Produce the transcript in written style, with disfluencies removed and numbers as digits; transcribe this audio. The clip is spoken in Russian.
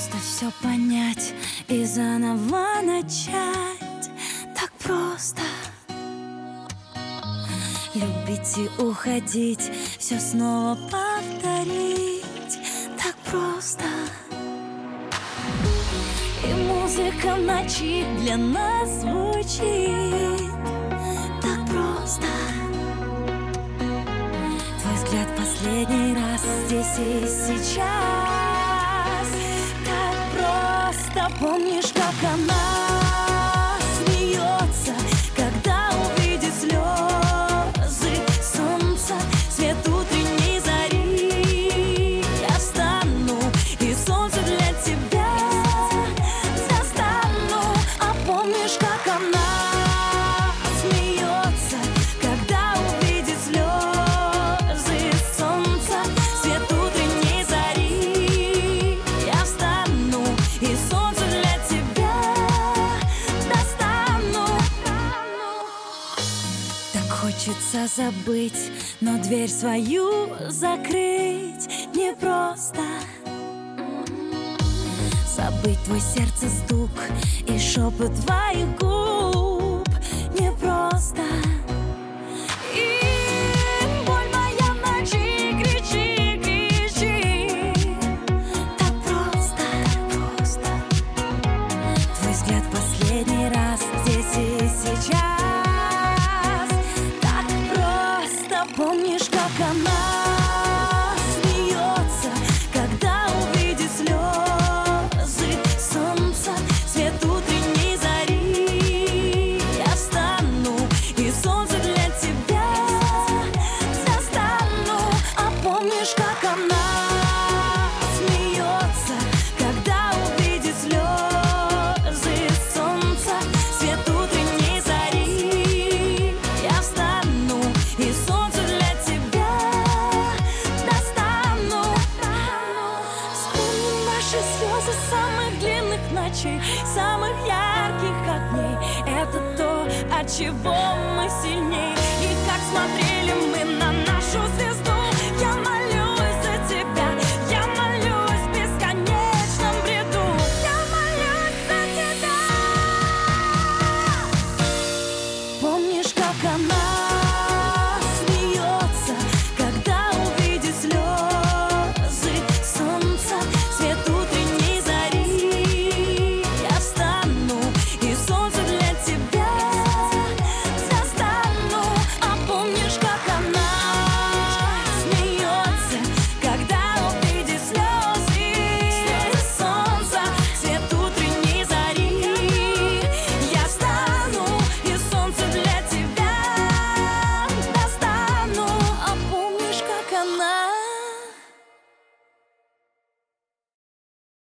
просто все понять и заново начать. Так просто любить и уходить, все снова повторить. Так просто. И музыка в ночи для нас звучит. Так просто. Твой взгляд последний раз здесь и сейчас. Так просто. Помнишь, как она смеется, когда увидит слезы солнца, свет утренней зари? Я встану и солнце для тебя достану. А помнишь, как она смеется, когда увидит слезы солнца, свет утренней зари? Я встану и солнце для тебя достану. Так хочется забыть, но дверь свою закрыть непросто. Забыть твой сердце стук и шепот твоих губ непросто. И боль моя в ночи кричи, кричи. Так просто, так просто. Твой взгляд последний раз здесь и сейчас. Так просто. Помнишь, как она смеется, когда увидит слезы солнца, свет утренней зари? Я встану и солнце для тебя достану. А помнишь, как она смеется, когда увидит слезы солнца, свет утренней зари? Я встану и солнце для тебя достану. Вспомни наши слезы самых длинных ночей, самых ярких огней. Это то, от чего мы сильней. И как смотрели